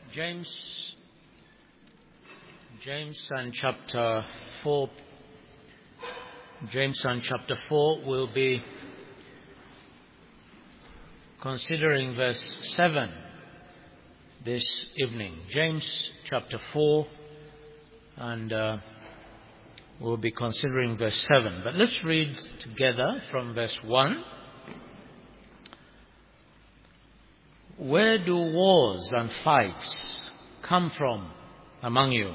James and chapter 4. James and chapter 4 will be considering verse 7 this evening. James chapter 4, and we'll be considering verse 7. But let's read together from verse 1. Where do wars and fights come from among you?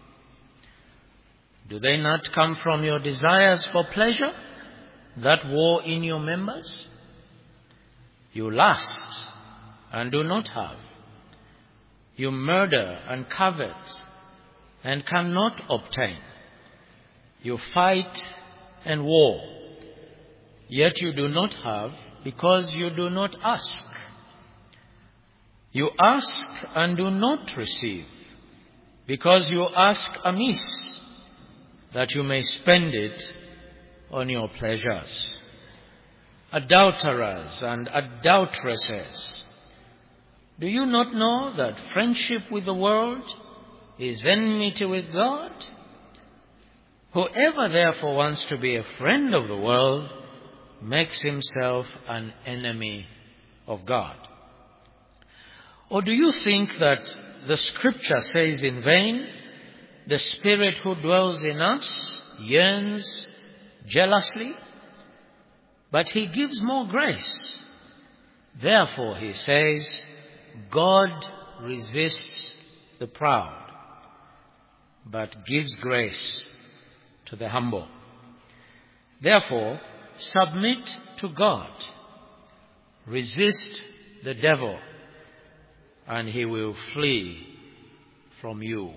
Do they not come from your desires for pleasure that war in your members? You lust and do not have. You murder and covet and cannot obtain. You fight and war, yet you do not have because you do not ask. You ask and do not receive, because you ask amiss, that you may spend it on your pleasures. Adulterers and adulteresses, do you not know that friendship with the world is enmity with God? Whoever therefore wants to be a friend of the world makes himself an enemy of God. Or do you think that the scripture says in vain, the Spirit who dwells in us yearns jealously? But he gives more grace. Therefore, he says, God resists the proud, but gives grace to the humble. Therefore, submit to God. Resist the devil, and he will flee from you.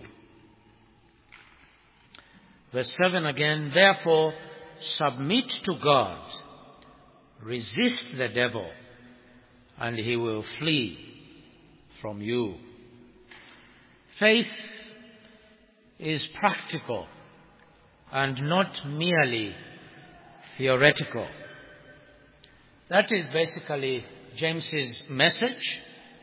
Verse 7 again, therefore submit to God, resist the devil, and he will flee from you. Faith is practical and not merely theoretical. That is basically James's message.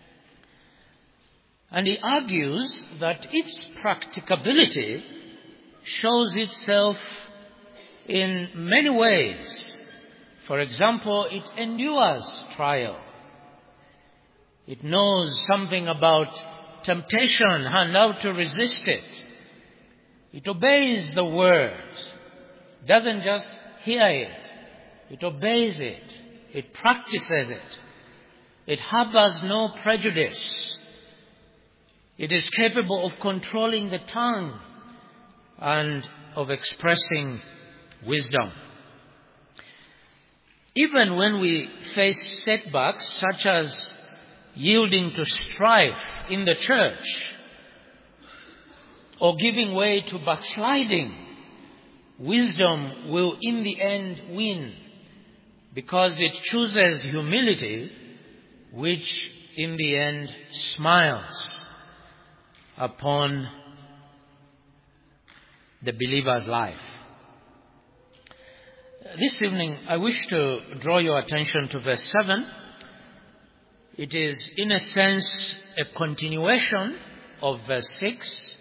And he argues that its practicability shows itself in many ways. For example, it endures trial. It knows something about temptation and how to resist it. It obeys the word. It doesn't just hear it. It obeys it. It practices it. It harbors no prejudice. It is capable of controlling the tongue and of expressing wisdom. Even when we face setbacks such as yielding to strife in the church or giving way to backsliding, wisdom will in the end win because it chooses humility, which in the end smiles upon the believer's life. This evening, I wish to draw your attention to verse 7. It is, in a sense, a continuation of verse 6.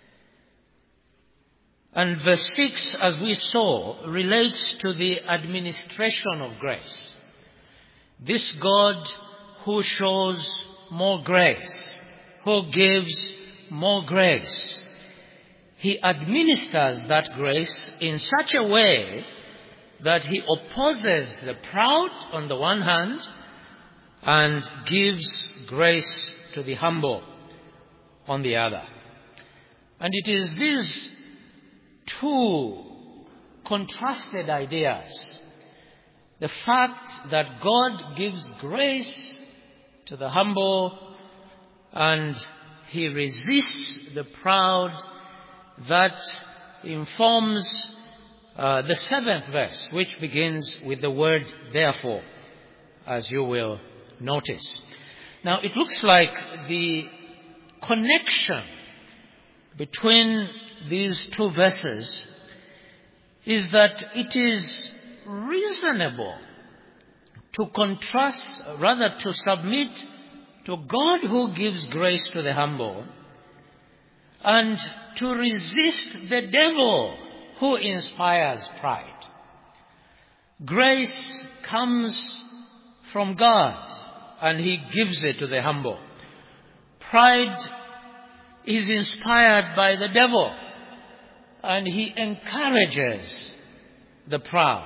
And verse 6, as we saw, relates to the administration of grace. This God who shows more grace, who gives more grace, he administers that grace in such a way that he opposes the proud on the one hand and gives grace to the humble on the other. And it is these two contrasted ideas, the fact that God gives grace to the humble and he resists the proud, that informs the 7th verse, which begins with the word therefore, as you will notice. Now, it looks like the connection between these two verses is that it is reasonable to contrast, rather to submit to God who gives grace to the humble, and to resist the devil who inspires pride. Grace comes from God, and He gives it to the humble. Pride is inspired by the devil, and he encourages the proud.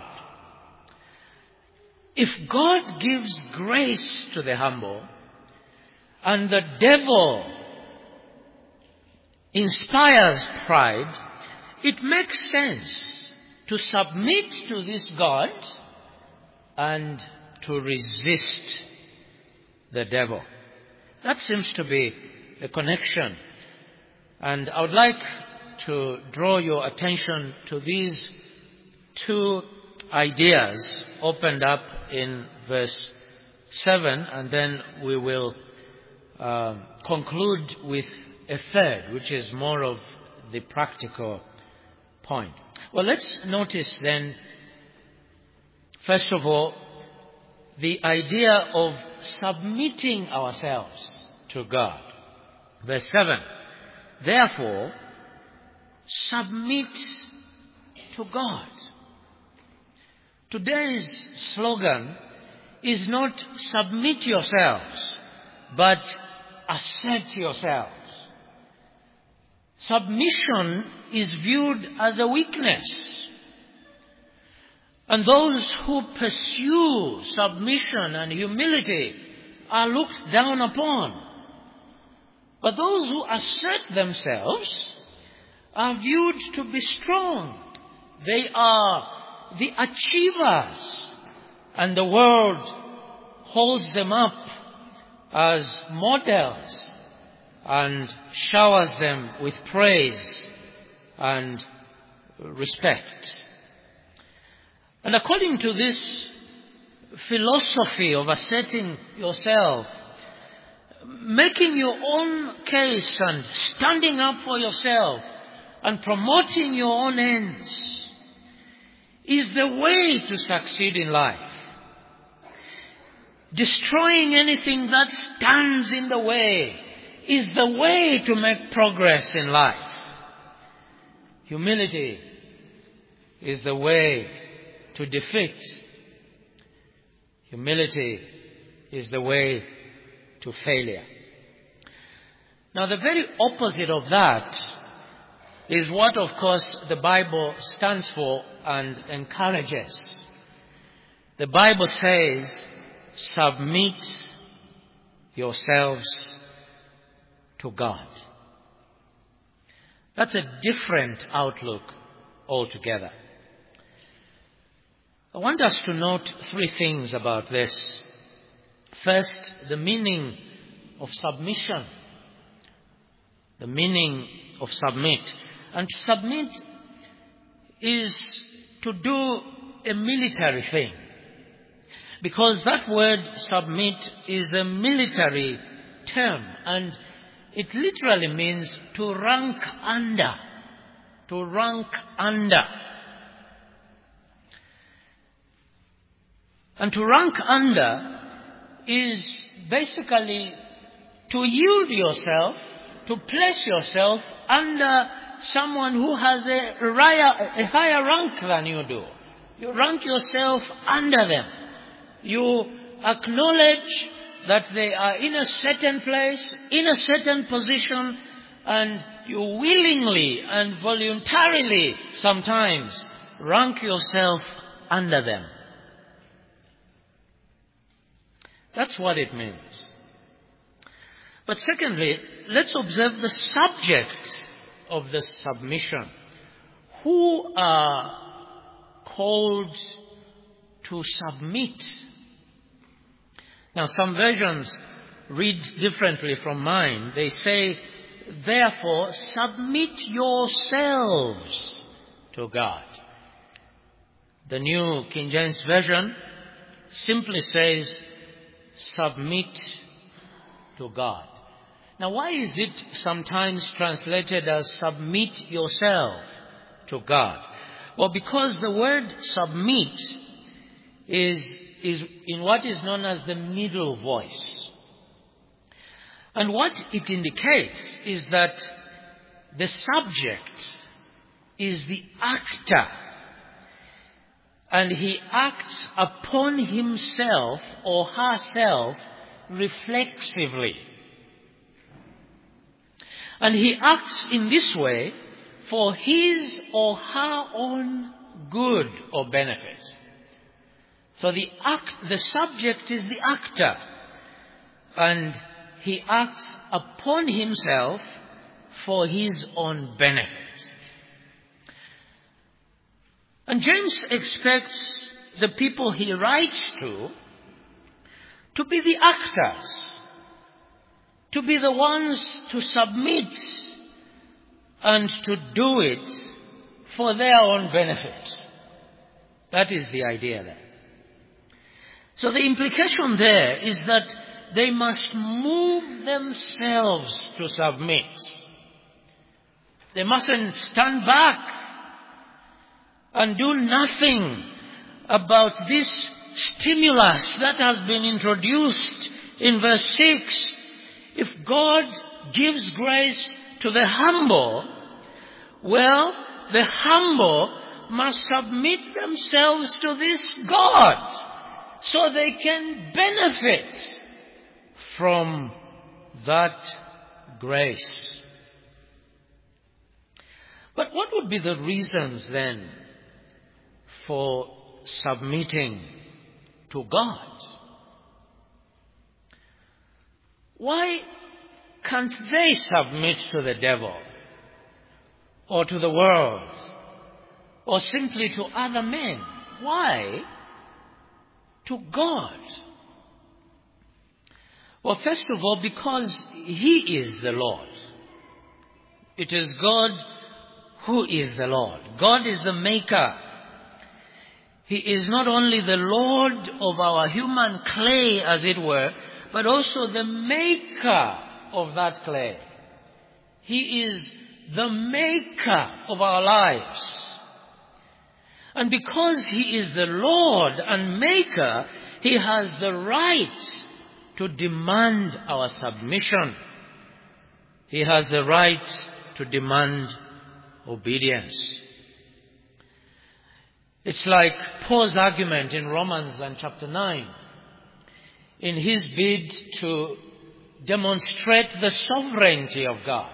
If God gives grace to the humble, and the devil inspires pride, it makes sense to submit to this God and to resist the devil. That seems to be the connection. And I would like to draw your attention to these two ideas opened up in verse 7, and then we will conclude with a third, which is more of the practical point. Well, let's notice then, first of all, the idea of submitting ourselves to God. Verse 7, therefore, submit to God. Today's slogan is not submit yourselves, but assert yourselves. Submission is viewed as a weakness. And those who pursue submission and humility are looked down upon. But those who assert themselves are viewed to be strong. They are the achievers, and the world holds them up as models and showers them with praise and respect. And according to this philosophy of asserting yourself, making your own case and standing up for yourself and promoting your own ends is the way to succeed in life. Destroying anything that stands in the way is the way to make progress in life. Humility is the way to defeat. Humility is the way to failure. Now, the very opposite of that is what, of course, the Bible stands for and encourages. The Bible says, submit yourselves to God. That's a different outlook altogether. I want us to note three things about this. First, the meaning of submission. The meaning of submit. And to submit is to do a military thing. Because that word submit is a military term, and it literally means to rank under. To rank under. And to rank under is basically to yield yourself, to place yourself under someone who has a higher rank than you do. You rank yourself under them. You acknowledge that they are in a certain place, in a certain position, and you willingly and voluntarily sometimes rank yourself under them. That's what it means. But secondly, let's observe the subject of the submission. Who are called to submit? Now, some versions read differently from mine. They say, therefore, submit yourselves to God. The New King James Version simply says, submit to God. Now, why is it sometimes translated as submit yourself to God? Well, because the word submit is in what is known as the middle voice. And what it indicates is that the subject is the actor, and he acts upon himself or herself reflexively. And he acts in this way for his or her own good or benefit. So the subject is the actor, and he acts upon himself for his own benefit. And James expects the people he writes to be the actors, to be the ones to submit and to do it for their own benefit. That is the idea there. So the implication there is that they must move themselves to submit. They mustn't stand back and do nothing about this stimulus that has been introduced in verse 6. If God gives grace to the humble, well, the humble must submit themselves to this God so they can benefit from that grace. But what would be the reasons then for submitting to God? Why can't they submit to the devil or to the world or simply to other men? Why to God? Well, first of all, because He is the Lord. It is God who is the Lord. God is the maker. He is not only the Lord of our human clay, as it were, but also the maker of that clay. He is the maker of our lives. And because He is the Lord and maker, He has the right to demand our submission. He has the right to demand obedience. It's like Paul's argument in Romans and chapter 9. In his bid to demonstrate the sovereignty of God,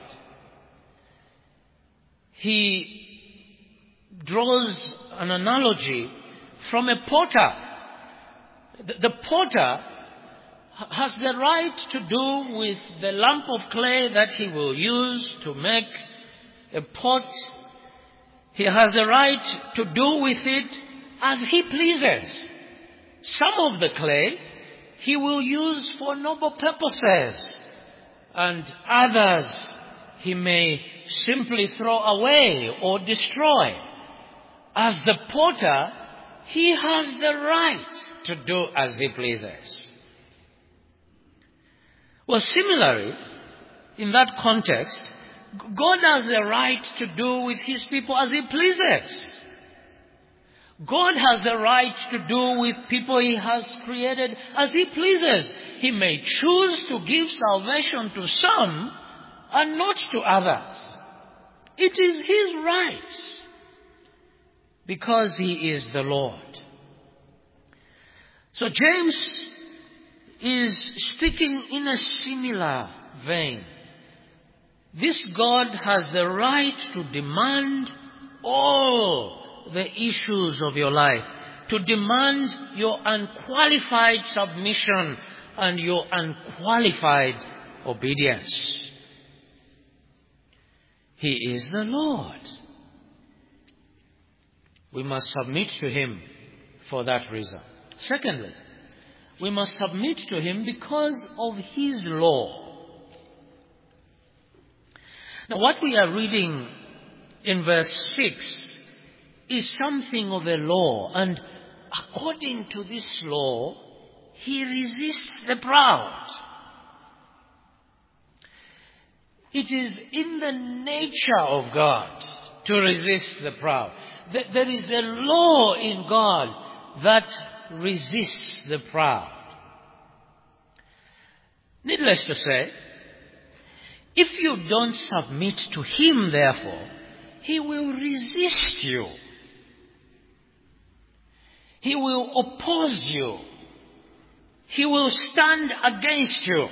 he draws an analogy from a potter. The potter has the right to do with the lump of clay that he will use to make a pot. He has the right to do with it as he pleases. Some of the clay he will use for noble purposes, and others he may simply throw away or destroy. As the potter, he has the right to do as he pleases. Well, similarly, in that context, God has the right to do with His people as He pleases. God has the right to do with people He has created as He pleases. He may choose to give salvation to some and not to others. It is His right, because He is the Lord. So James is speaking in a similar vein. This God has the right to demand all the issues of your life, to demand your unqualified submission and your unqualified obedience. He is the Lord. We must submit to Him for that reason. Secondly, we must submit to Him because of His law. Now, what we are reading in verse 6 is something of a law, and according to this law, He resists the proud. It is in the nature of God to resist the proud. There is a law in God that resists the proud. Needless to say, If you don't submit to him, therefore, he will resist you. He will oppose you. He will stand against you.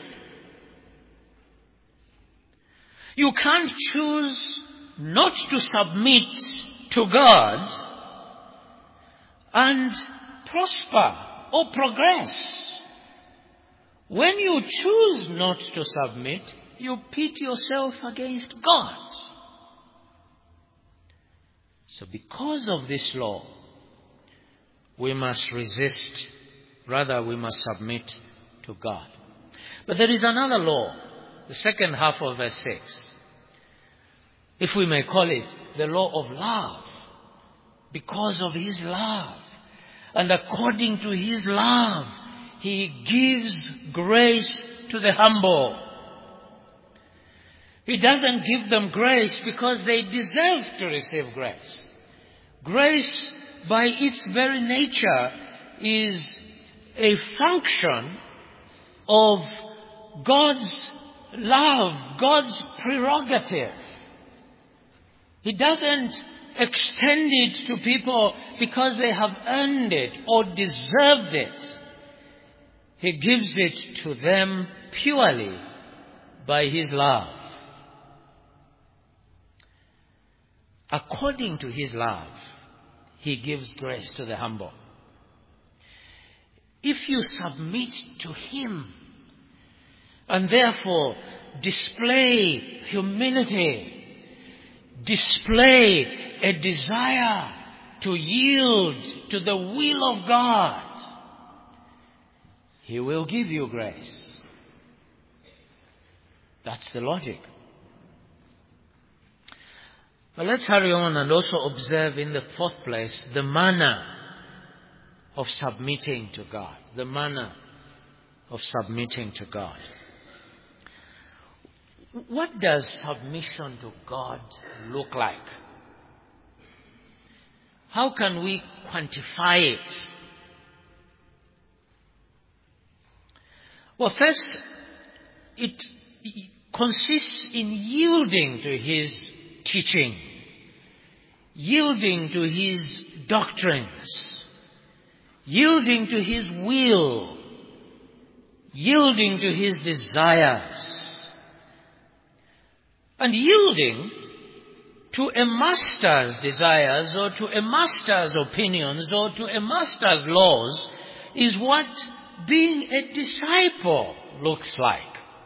You can't choose not to submit to God and prosper or progress. When you choose not to submit, you pit yourself against God. So because of this law, we must resist. Rather, we must submit to God. But there is another law, the second half of verse 6. If we may call it the law of love. Because of his love. And according to his love, he gives grace to the humble. He doesn't give them grace because they deserve to receive grace. Grace, by its very nature, is a function of God's love, God's prerogative. He doesn't extend it to people because they have earned it or deserved it. He gives it to them purely by his love. According to his love, he gives grace to the humble. If you submit to him and therefore display humility, display a desire to yield to the will of God, he will give you grace. That's the logic. But let's hurry on and also observe in the fourth place the manner of submitting to God. The manner of submitting to God. What does submission to God look like? How can we quantify it? Well, first, it consists in yielding to his teaching, yielding to his doctrines, yielding to his will, yielding to his desires, and yielding to a master's desires or to a master's opinions or to a master's laws is what being a disciple looks like.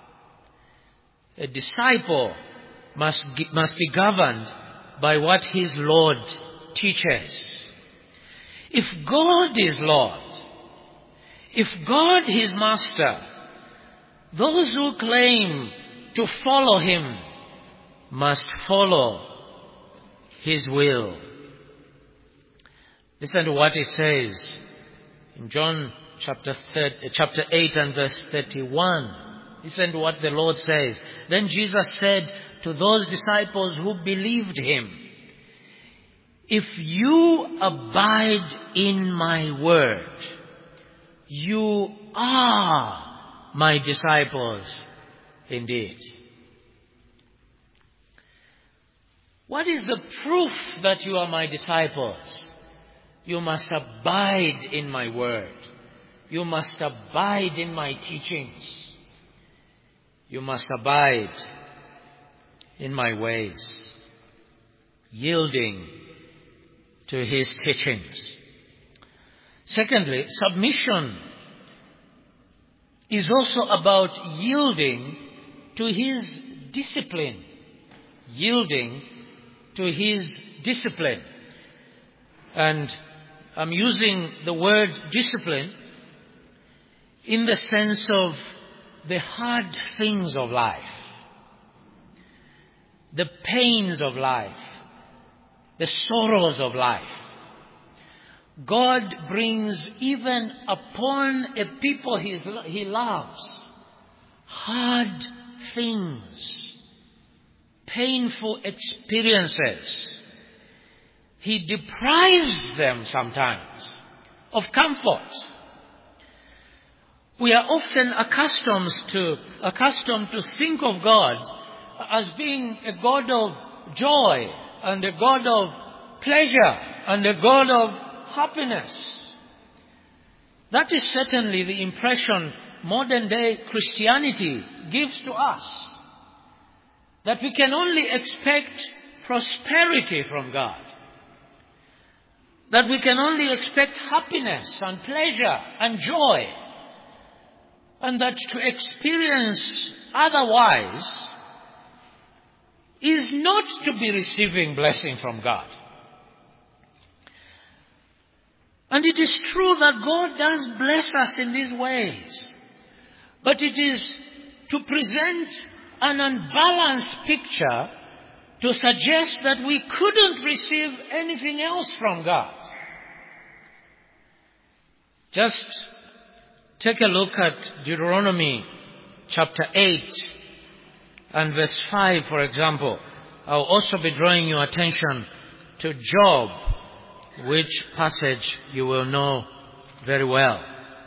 A disciple must be governed by what his Lord teaches. If God is Lord, if God is Master, those who claim to follow him must follow his will. Listen to what it says in John chapter 8 and verse 31. Listen to what the Lord says. Then Jesus said to those disciples who believed him, "If you abide in my word, you are my disciples indeed." What is the proof that you are my disciples? You must abide in my word. You must abide in my teachings. You must abide in my ways, yielding to his teachings. Secondly, submission is also about yielding to his discipline. Yielding to his discipline. And I'm using the word discipline in the sense of the hard things of life, the pains of life, the sorrows of life. God brings even upon a people he loves hard things, painful experiences. He deprives them sometimes of comfort. We are often accustomed to think of God as being a God of joy and a God of pleasure and a God of happiness. That is certainly the impression modern day Christianity gives to us. That we can only expect prosperity from God. That we can only expect happiness and pleasure and joy. And that to experience otherwise is not to be receiving blessing from God. And it is true that God does bless us in these ways. But it is to present an unbalanced picture to suggest that we couldn't receive anything else from God. Just take a look at Deuteronomy chapter 8 and verse 5, for example. I'll also be drawing your attention to Job, which passage you will know very well.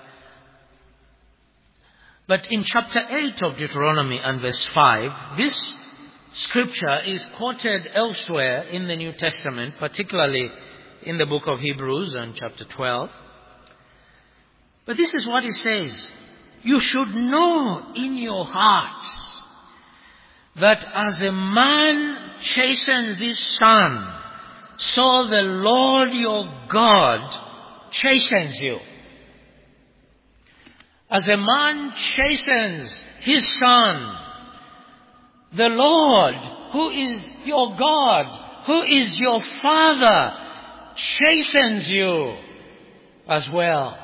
But in chapter 8 of Deuteronomy and verse 5, this scripture is quoted elsewhere in the New Testament, particularly in the book of Hebrews and chapter 12. But this is what it says: you should know in your heart that as a man chastens his son, so the Lord your God chastens you. As a man chastens his son, the Lord, who is your God, who is your Father, chastens you as well.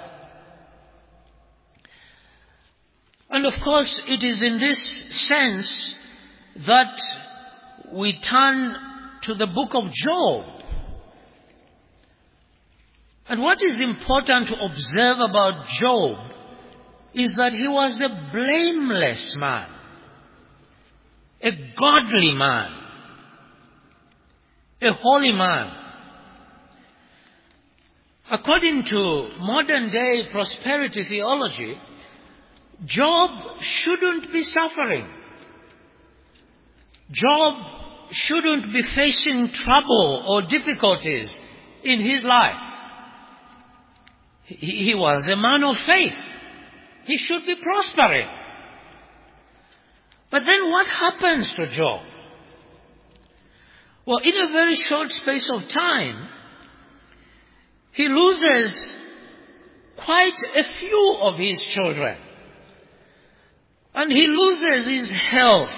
And of course, it is in this sense that we turn to the book of Job. And what is important to observe about Job is that he was a blameless man, a godly man, a holy man. According to modern day prosperity theology, Job shouldn't be suffering. Job shouldn't be facing trouble or difficulties in his life. He was a man of faith. He should be prospering. But then what happens to Job? Well, in a very short space of time, he loses quite a few of his children. And he loses his health.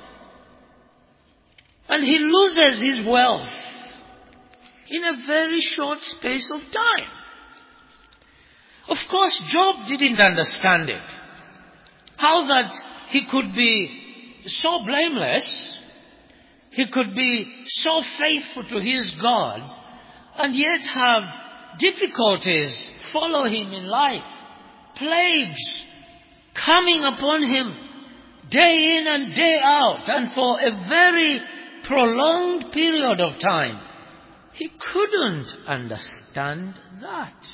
And he loses his wealth in a very short space of time. Of course, Job didn't understand it. How that he could be so blameless, he could be so faithful to his God, and yet have difficulties follow him in life, plagues coming upon him day in and day out, and for a very prolonged period of time. He couldn't understand that.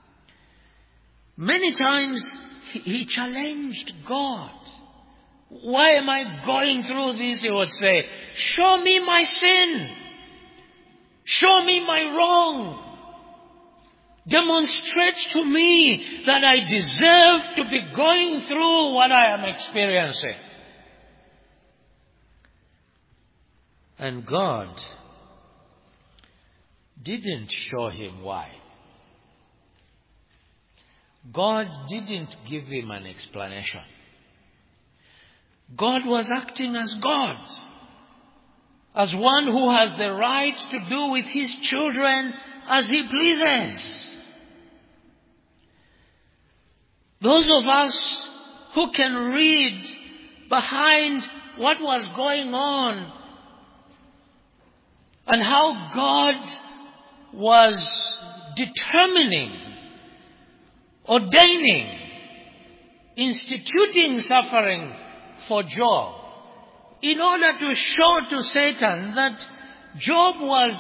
Many times he challenged God. Why am I going through this? He would say, show me my sin. Show me my wrong. Demonstrate to me that I deserve to be going through what I am experiencing. And God didn't show him why. God didn't give him an explanation. God was acting as God, as one who has the right to do with his children as he pleases. Those of us who can read behind what was going on and how God was determining, ordaining, instituting suffering for Job in order to show to Satan that Job was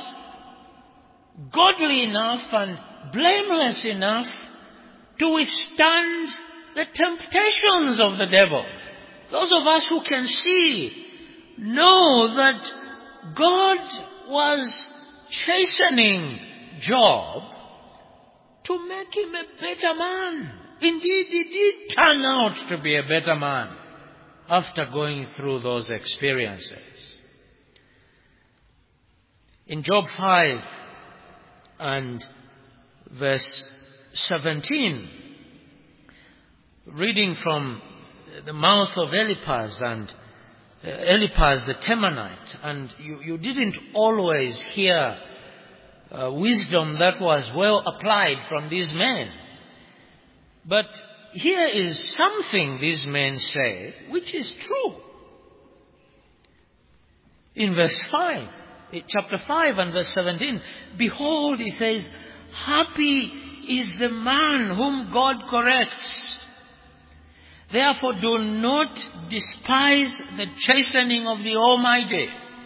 godly enough and blameless enough to withstand the temptations of the devil. Those of us who can see know know that God was chastening Job to make him a better man. Indeed, he did turn out to be a better man after going through those experiences. In Job 5 and verse 17, reading from the mouth of Eliphaz the Temanite, and you didn't always hear wisdom that was well applied from these men. But here is something these men say, which is true. In verse 5, chapter 5 and verse 17, behold, he says, happy is the man whom God corrects. Therefore do not despise the chastening of the Almighty.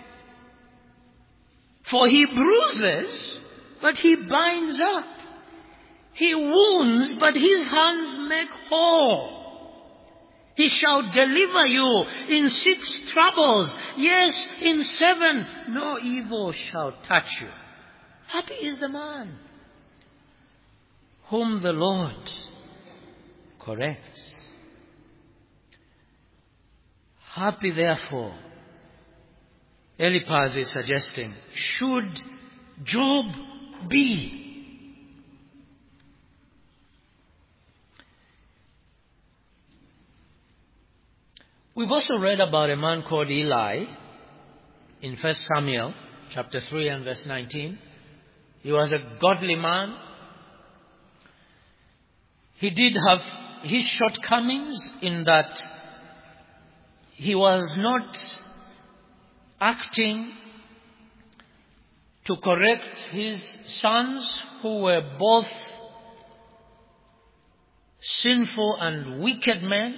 For he bruises, but he binds up. He wounds, but his hands make whole. He shall deliver you in 6 troubles. Yes, in 7, no evil shall touch you. Happy is the man whom the Lord corrects. Happy, therefore, Eliphaz is suggesting, should Job be. We've also read about a man called Eli in 1 Samuel chapter 3 and verse 19. He was a godly man. He did have his shortcomings in that he was not acting to correct his sons who were both sinful and wicked men.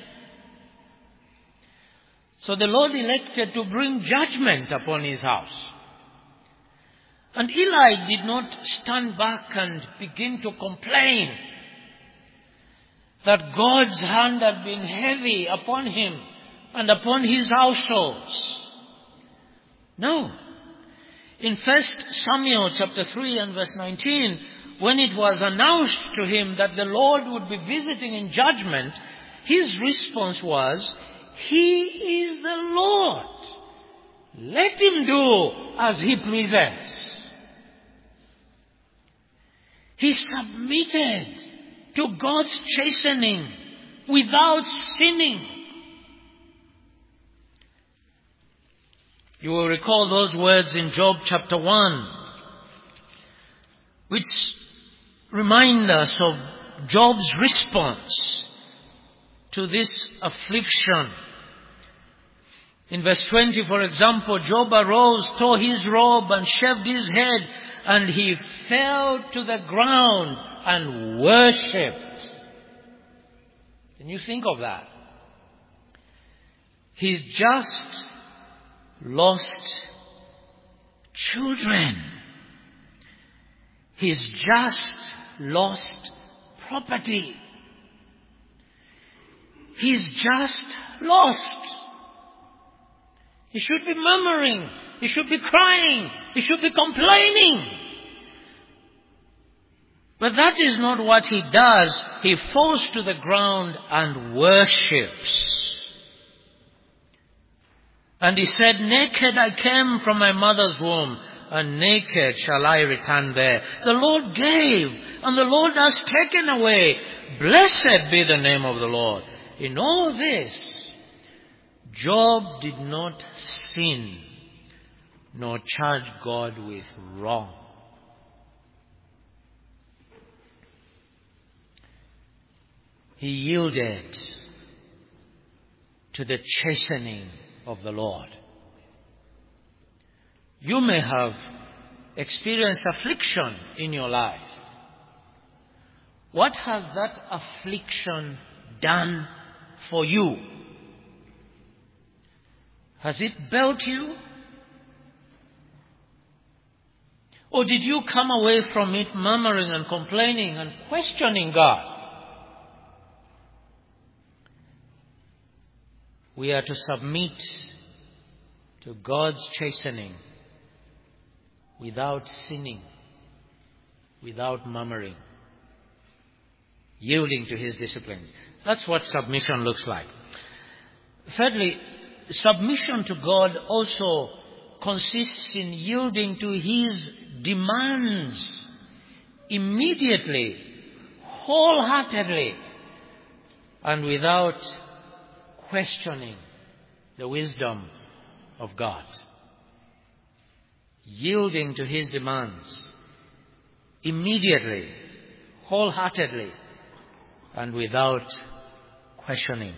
So the Lord elected to bring judgment upon his house. And Eli did not stand back and begin to complain that God's hand had been heavy upon him and upon his households. No. In 1 Samuel chapter 3 and verse 19, when it was announced to him that the Lord would be visiting in judgment, his response was, He is the Lord. Let him do as he pleases. He submitted to God's chastening without sinning. You will recall those words in Job chapter 1, which remind us of Job's response to this affliction. In verse 20, for example, Job arose, tore his robe and shaved his head, and he fell to the ground and worshipped. Can you think of that? He's just lost children. He's just lost property. He's just lost. He should be murmuring. He should be crying. He should be complaining. But that is not what he does. He falls to the ground and worships. And he said, naked I came from my mother's womb, and naked shall I return there. The Lord gave, and the Lord has taken away. Blessed be the name of the Lord. In all this, Job did not sin, nor charge God with wrong. He yielded to the chastening of the Lord. You may have experienced affliction in your life. What has that affliction done for you? Has it built you? Or did you come away from it murmuring and complaining and questioning God? We are to submit to God's chastening without sinning, without murmuring, yielding to His discipline. That's what submission looks like. Thirdly, submission to God also consists in yielding to His demands immediately, wholeheartedly, and without questioning the wisdom of God. Yielding to His demands immediately, wholeheartedly, and without questioning.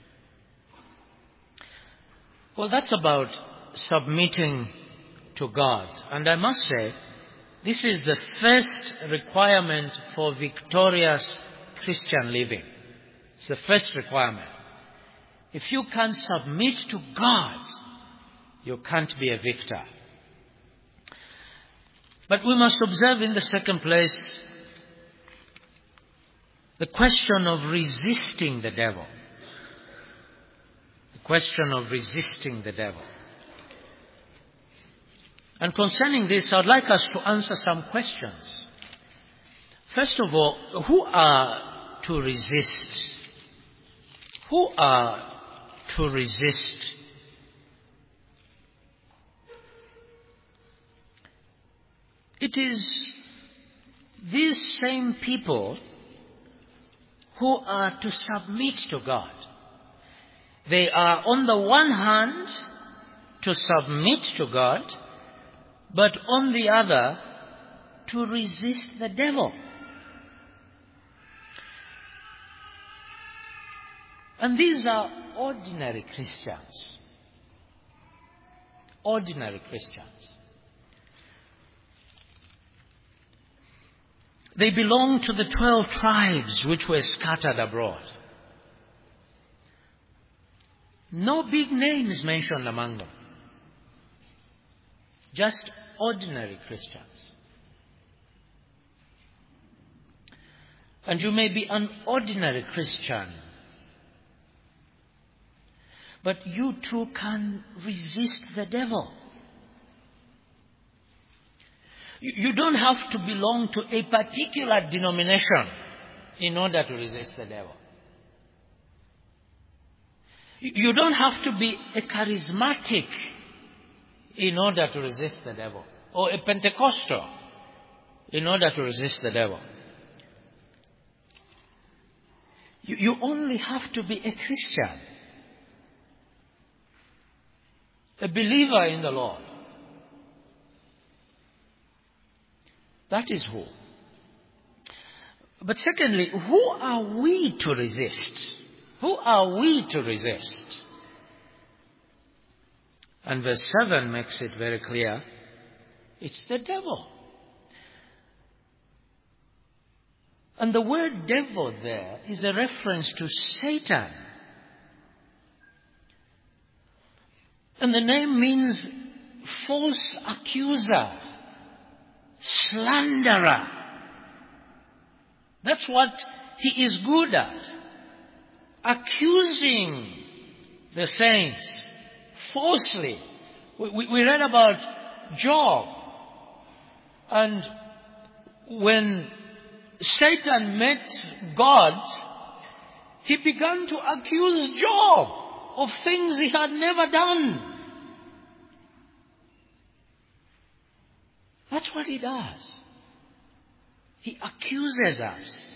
Well, that's about submitting to God. And I must say, this is the first requirement for victorious Christian living. It's the first requirement. If you can't submit to God, you can't be a victor. But we must observe in the second place the question of resisting the devil. The question of resisting the devil. And concerning this, I'd like us to answer some questions. First of all, who are to resist? Who are to resist? It is these same people who are to submit to God. They are, on the one hand, to submit to God, but on the other, to resist the devil. And these are ordinary Christians. Ordinary Christians. They belong to the 12 tribes which were scattered abroad. No big names mentioned among them. Just ordinary Christians. And you may be an ordinary Christian, but you too can resist the devil. You don't have to belong to a particular denomination in order to resist the devil. You don't have to be a charismatic in order to resist the devil, or a Pentecostal in order to resist the devil. You only have to be a Christian, a believer in the Lord. That is who. But secondly, who are we to resist? Who are we to resist? And verse 7 makes it very clear. It's the devil. And the word devil there is a reference to Satan. And the name means false accuser, slanderer. That's what he is good at. Accusing the saints falsely. We read about Job. And when Satan met God, he began to accuse Job of things he had never done. That's what he does. He accuses us,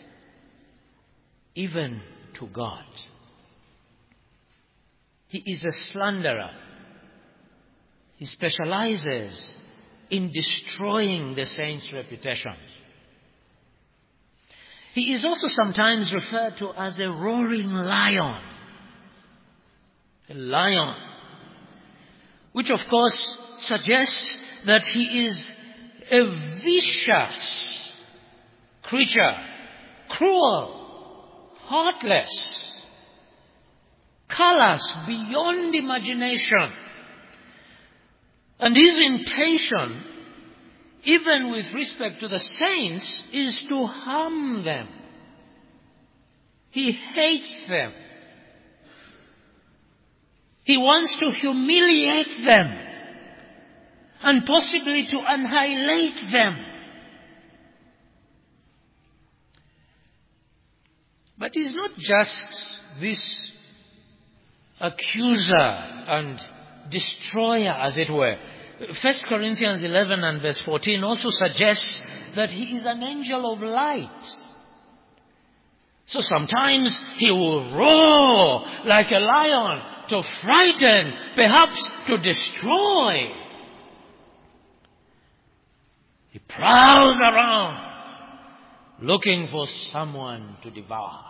even to God. He is a slanderer. He specializes in destroying the saints' reputations. He is also sometimes referred to as a roaring lion. A lion. Which of course suggests that he is a vicious creature. Cruel. Heartless. Callous beyond imagination. And his intention, even with respect to the saints, is to harm them. He hates them. He wants to humiliate them. and possibly to annihilate them. But he's not just this accuser and destroyer, as it were. 1 Corinthians 11 and verse 14 also suggests that he is an angel of light. So sometimes he will roar like a lion to frighten, perhaps to destroy. He prowls around looking for someone to devour.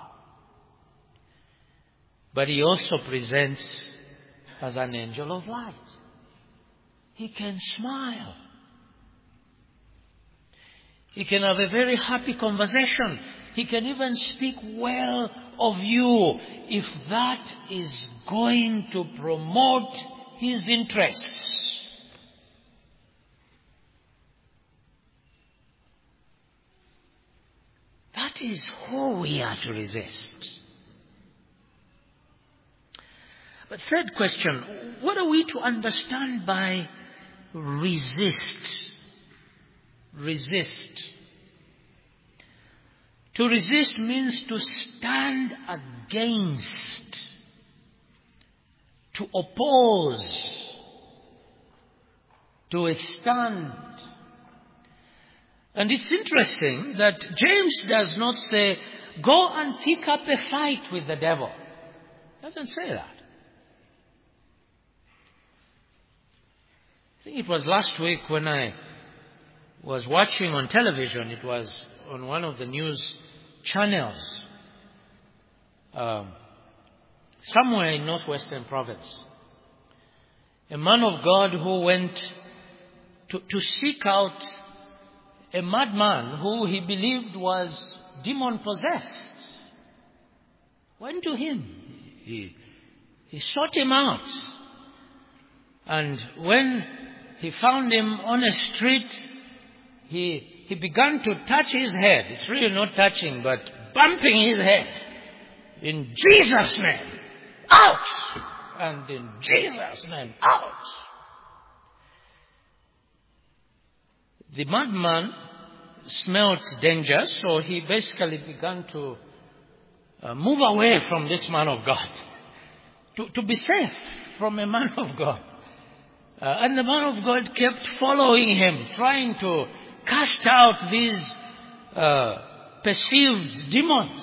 But he also presents as an angel of light. He can smile. He can have a very happy conversation. He can even speak well of you if that is going to promote his interests. That is who we are to resist. But third question, what are we to understand by resist? Resist. To resist means to stand against, to oppose, to withstand. And it's interesting that James does not say, go and pick up a fight with the devil. He doesn't say that. I think it was last week when I was watching on television, it was on one of the news channels, somewhere in northwestern province. A man of God who went to seek out a madman who he believed was demon-possessed. Went to him. He sought him out. And when he found him on a street, he began to touch his head. It's really not touching, but bumping his head. In Jesus' name, out! And in Jesus' name, out! The madman smelled danger, so he basically began to move away from this man of God, to be safe from a man of God. And the man of God kept following him, trying to cast out these perceived demons,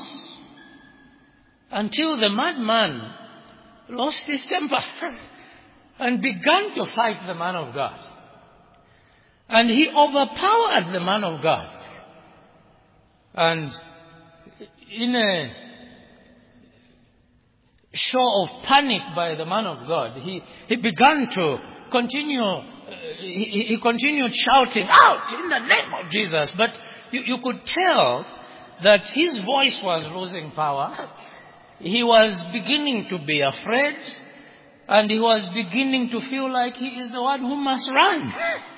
until the madman lost his temper and began to fight the man of God. And he overpowered the man of God. And in a show of panic by the man of God, he began to continue, he continued shouting, out in the name of Jesus. But you could tell that his voice was losing power. He was beginning to be afraid. And he was beginning to feel like he is the one who must run.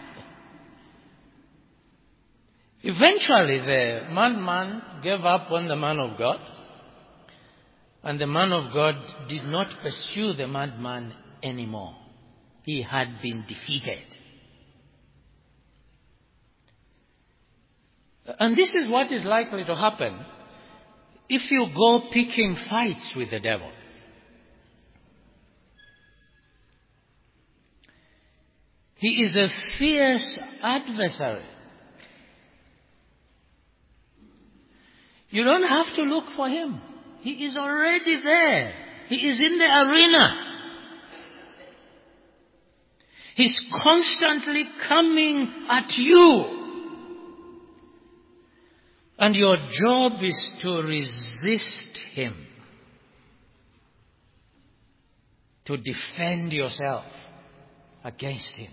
Eventually, the madman gave up on the man of God, and the man of God did not pursue the madman anymore. He had been defeated. And this is what is likely to happen if you go picking fights with the devil. He is a fierce adversary. You don't have to look for him. He is already there. He is in the arena. He's constantly coming at you. And your job is to resist him. To defend yourself against him.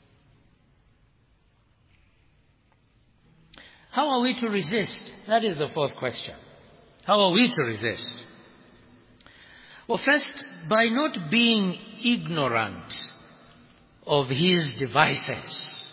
How are we to resist? That is the fourth question. How are we to resist? Well, first, by not being ignorant of his devices.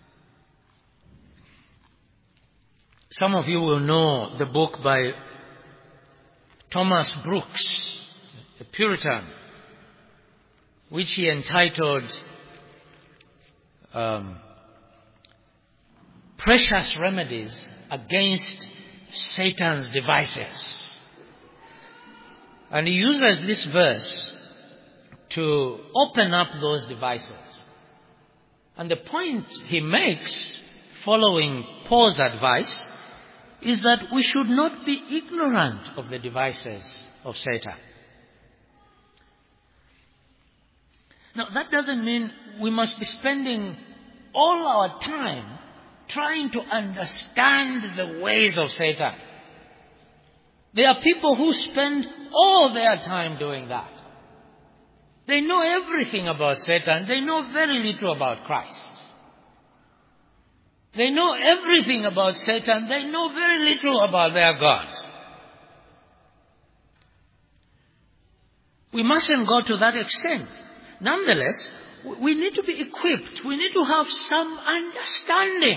Some of you will know the book by Thomas Brooks, a Puritan, which he entitled precious remedies against Satan's devices. And he uses this verse to open up those devices. And the point he makes, following Paul's advice, is that we should not be ignorant of the devices of Satan. Now, that doesn't mean we must be spending all our time trying to understand the ways of Satan. There are people who spend all their time doing that. They know everything about Satan. They know very little about Christ. They know everything about Satan. They know very little about their God. We mustn't go to that extent. Nonetheless, we need to be equipped. We need to have some understanding.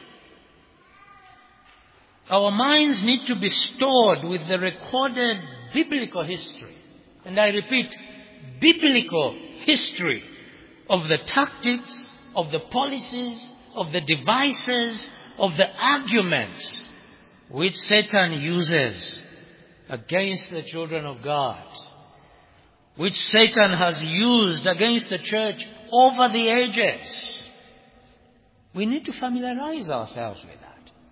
Our minds need to be stored with the recorded biblical history. And I repeat, biblical history of the tactics, of the policies, of the devices, of the arguments which Satan uses against the children of God, which Satan has used against the church over the ages. We need to familiarize ourselves with that.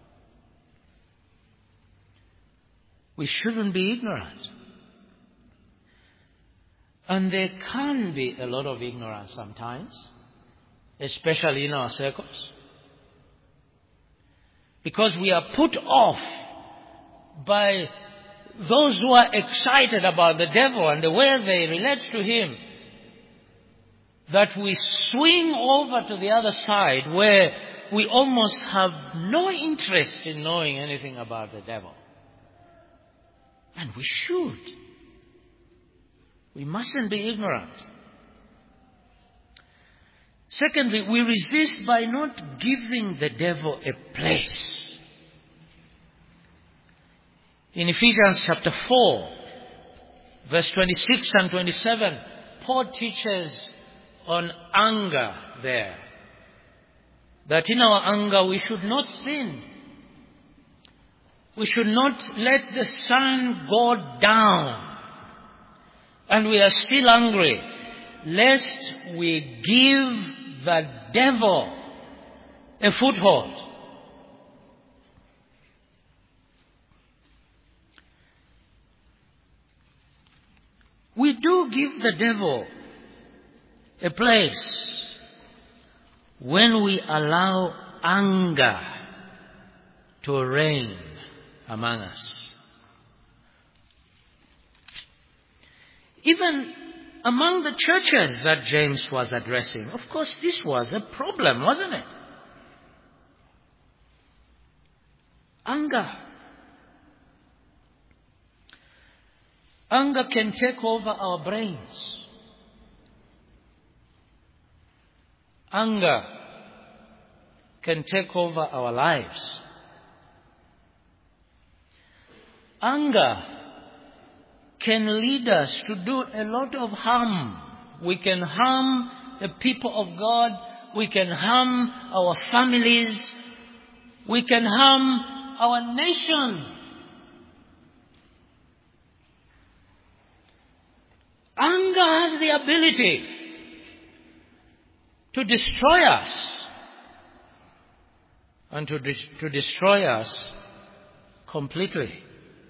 We shouldn't be ignorant. And there can be a lot of ignorance sometimes, especially in our circles, because we are put off by those who are excited about the devil and the way they relate to him, that we swing over to the other side where we almost have no interest in knowing anything about the devil. And we should. We mustn't be ignorant. Secondly, we resist by not giving the devil a place. In Ephesians chapter 4, verse 26 and 27, Paul teaches on anger there. That in our anger we should not sin. We should not let the sun go down and we are still angry, lest we give the devil a foothold. We do give the devil a place when we allow anger to reign among us. Even among the churches that James was addressing, of course, this was a problem, wasn't it? Anger. Anger can take over our brains. Anger can take over our lives. Anger can lead us to do a lot of harm. We can harm the people of God. We can harm our families. We can harm our nation. Anger has the ability to destroy us and to destroy us completely.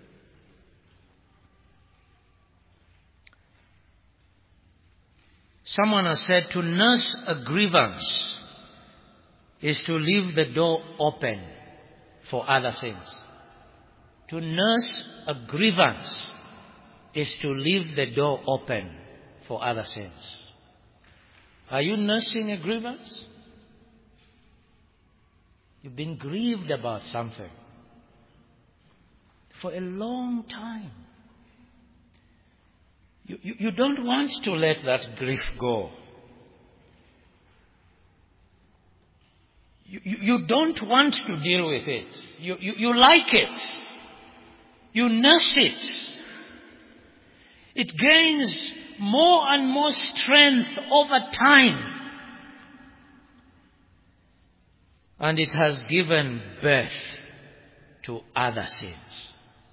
Someone has said to nurse a grievance is to leave the door open for other sins. To nurse a grievance is to leave the door open for other sins. Are you nursing a grievance? You've been grieved about something for a long time. You don't want to let that grief go. You don't want to deal with it. You like it. You nurse it. It gains more and more strength over time. And it has given birth to other sins.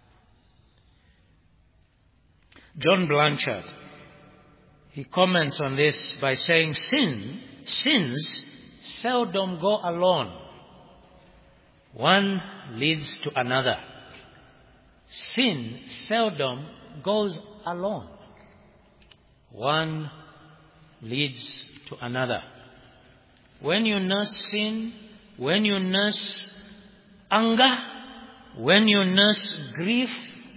John Blanchard, he comments on this by saying sins seldom go alone. One leads to another. Sin seldom goes alone. One leads to another. When you nurse sin, when you nurse anger, when you nurse grief,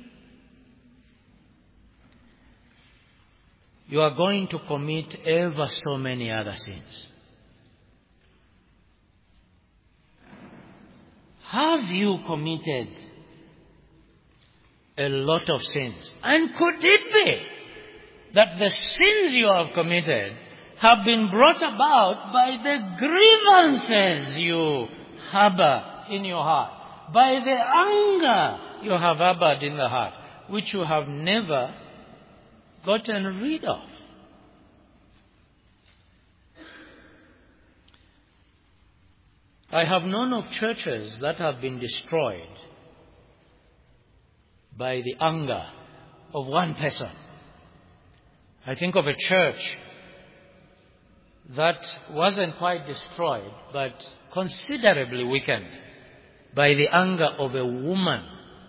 you are going to commit ever so many other sins. Have you committed a lot of sins? And could it be that the sins you have committed have been brought about by the grievances you harbor in your heart, by the anger you have harbored in the heart, which you have never gotten rid of? I have known of churches that have been destroyed by the anger of one person. I think of a church that wasn't quite destroyed, but considerably weakened by the anger of a woman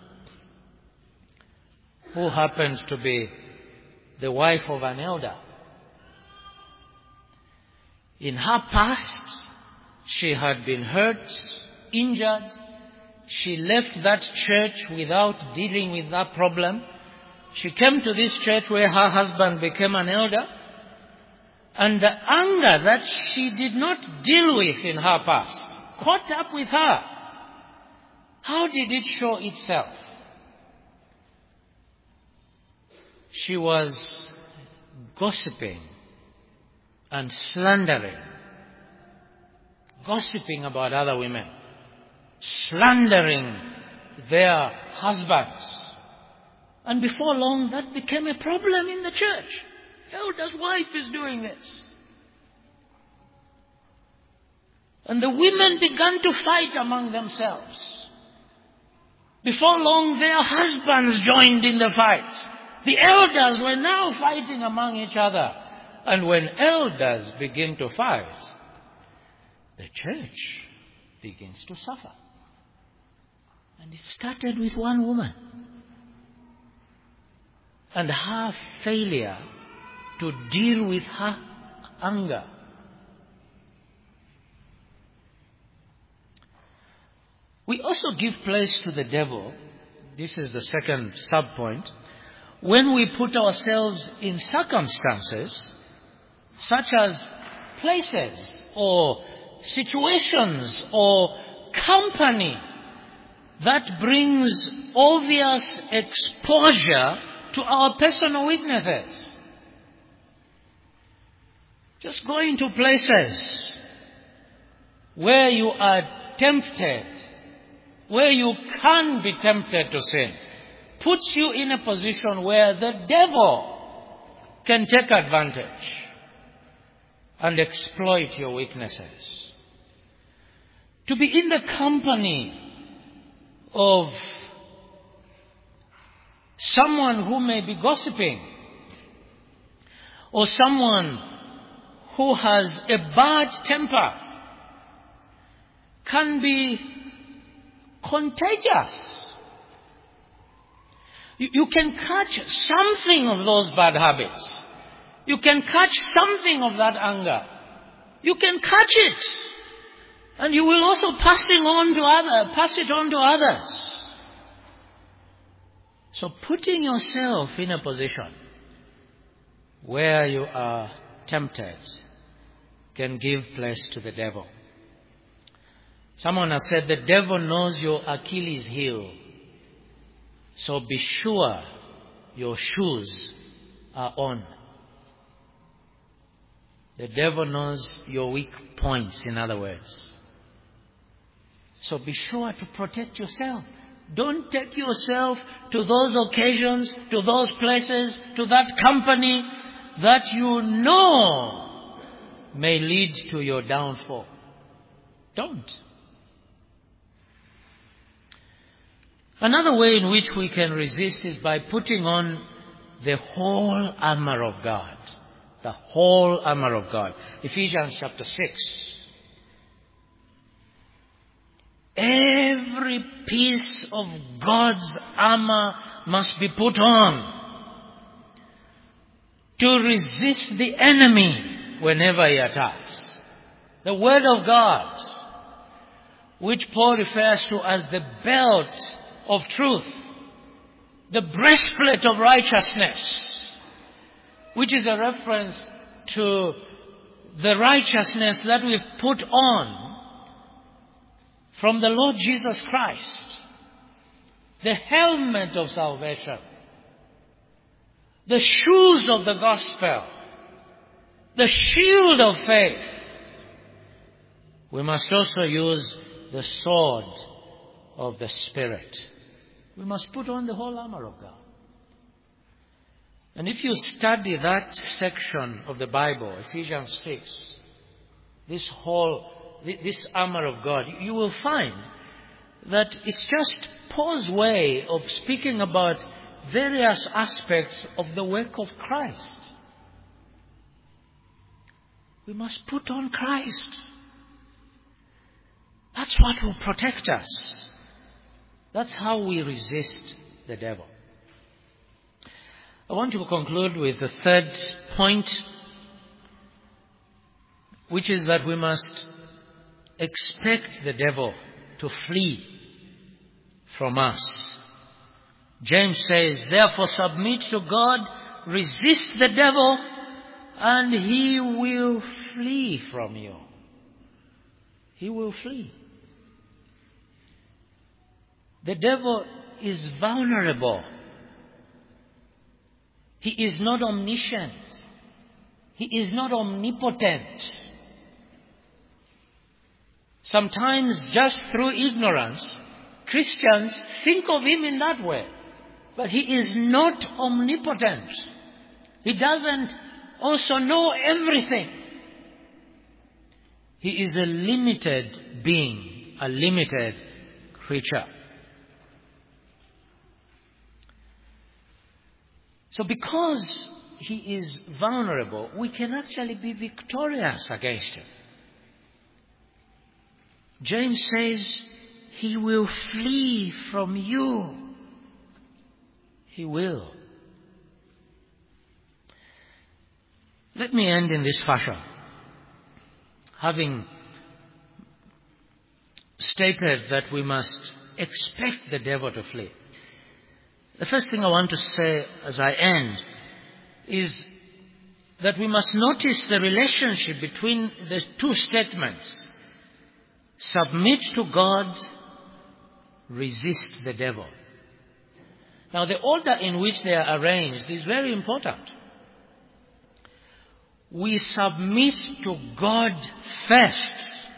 who happens to be the wife of an elder. In her past, she had been hurt, injured. She left that church without dealing with that problem. She came to this church where her husband became an elder. And the anger that she did not deal with in her past caught up with her. How did it show itself? She was gossiping and slandering. Gossiping about other women. Slandering their husbands. And before long, that became a problem in the church. Elder's wife is doing this. And the women began to fight among themselves. Before long, their husbands joined in the fight. The elders were now fighting among each other. And when elders begin to fight, the church begins to suffer. And it started with one woman. And her failure to deal with her anger. We also give place to the devil. This is the second sub-point. When we put ourselves in circumstances such as places or situations or company that brings obvious exposure to our personal weaknesses. Just going to places where you are tempted, where you can be tempted to sin, puts you in a position where the devil can take advantage and exploit your weaknesses. To be in the company of someone who may be gossiping, or someone who has a bad temper, can be contagious. You can catch something of those bad habits. You can catch something of that anger. You can catch it. And you will also pass it on to others. So putting yourself in a position where you are tempted can give place to the devil. Someone has said the devil knows your Achilles heel. So be sure your shoes are on. The devil knows your weak points, in other words. So be sure to protect yourself. Don't take yourself to those occasions, to those places, to that company that you know may lead to your downfall. Don't. Another way in which we can resist is by putting on the whole armor of God. The whole armor of God. Ephesians chapter 6. Every piece of God's armor must be put on to resist the enemy whenever he attacks. The Word of God, which Paul refers to as the belt of truth, the breastplate of righteousness, which is a reference to the righteousness that we've put on from the Lord Jesus Christ, the helmet of salvation, the shoes of the gospel, the shield of faith. We must also use the sword of the Spirit. We must put on the whole armor of God. And if you study that section of the Bible, Ephesians 6, this armor of God, you will find that it's just Paul's way of speaking about various aspects of the work of Christ. We must put on Christ. That's what will protect us. That's how we resist the devil. I want to conclude with the third point, which is that we must expect the devil to flee from us. James says, therefore submit to God, resist the devil, and he will flee from you. He will flee. The devil is vulnerable. He is not omniscient. He is not omnipotent. Sometimes, just through ignorance, Christians think of him in that way. But he is not omnipotent. He doesn't also know everything. He is a limited being, a limited creature. So because he is vulnerable, we can actually be victorious against him. James says, he will flee from you. He will. Let me end in this fashion. Having stated that we must expect the devil to flee, the first thing I want to say as I end is that we must notice the relationship between the two statements. Submit to God, resist the devil. Now, the order in which they are arranged is very important. We submit to God first.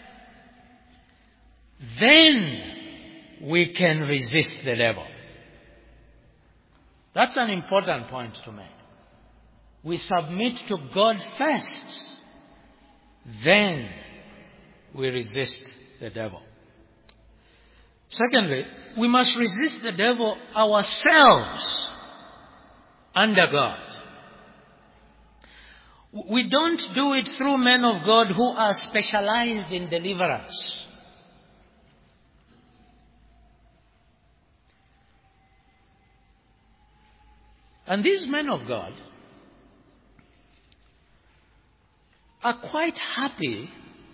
Then we can resist the devil. That's an important point to make. We submit to God first. Then we resist the devil. Secondly, we must resist the devil ourselves under God. We don't do it through men of God who are specialized in deliverance. And these men of God are quite happy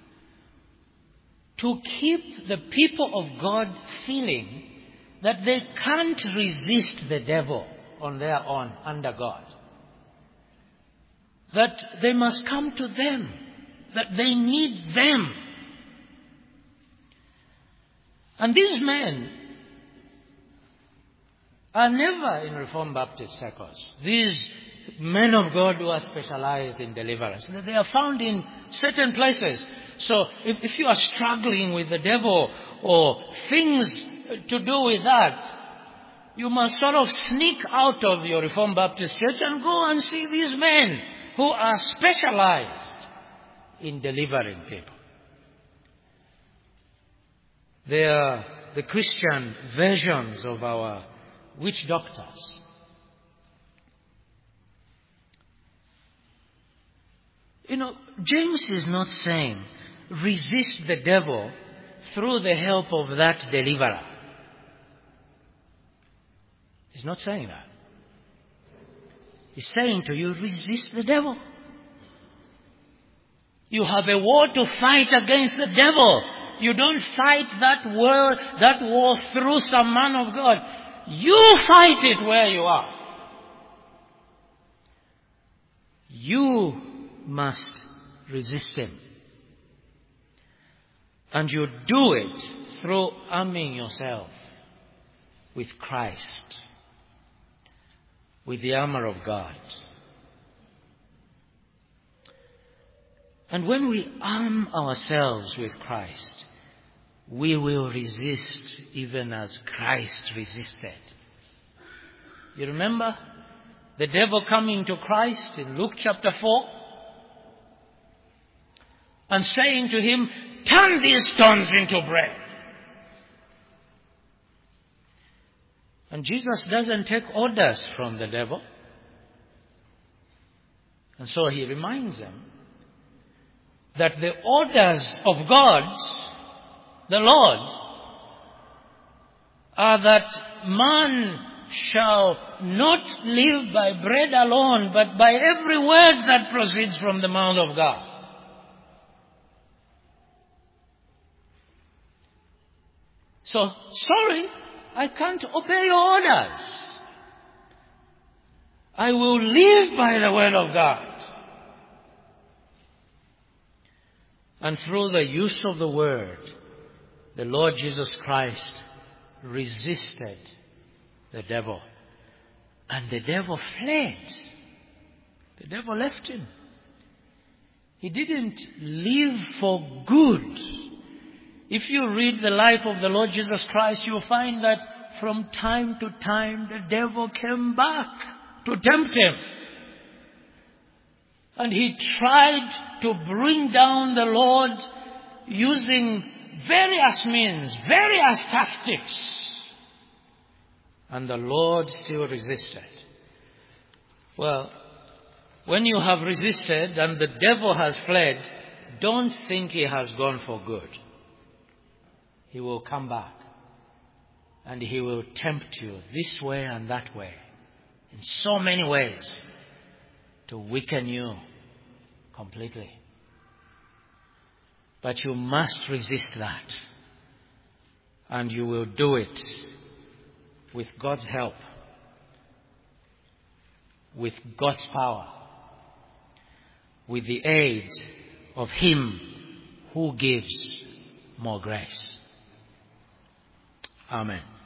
to keep the people of God feeling that they can't resist the devil on their own under God. That they must come to them, that they need them. And these men are never in Reformed Baptist circles. These men of God who are specialized in deliverance, they are found in certain places. So if you are struggling with the devil or things to do with that, you must sort of sneak out of your Reformed Baptist church and go and see these men who are specialized in delivering people. Their the Christian versions of our witch doctors. James is not saying resist the devil through the help of that deliverer. He's not saying that. He's saying to you, resist the devil. You have a war to fight against the devil. You don't fight that war through some man of God. You fight it where you are. You must resist him. And you do it through arming yourself with Christ, with the armor of God. And when we arm ourselves with Christ, we will resist even as Christ resisted. You remember the devil coming to Christ in Luke chapter 4 and saying to him, turn these stones into bread. And Jesus doesn't take orders from the devil. And so he reminds them that the orders of God, the Lord, are that man shall not live by bread alone, but by every word that proceeds from the mouth of God. So, sorry, I can't obey your orders. I will live by the word of God. And through the use of the word, the Lord Jesus Christ resisted the devil. And the devil fled. The devil left him. He didn't live for good. If you read the life of the Lord Jesus Christ, you'll find that from time to time the devil came back to tempt him. And he tried to bring down the Lord using various means, various tactics. And the Lord still resisted. Well, when you have resisted and the devil has fled, don't think he has gone for good. He will come back. And he will tempt you this way and that way, in so many ways, to weaken you completely. But you must resist that. And you will do it with God's help, with God's power, with the aid of Him who gives more grace. Amen.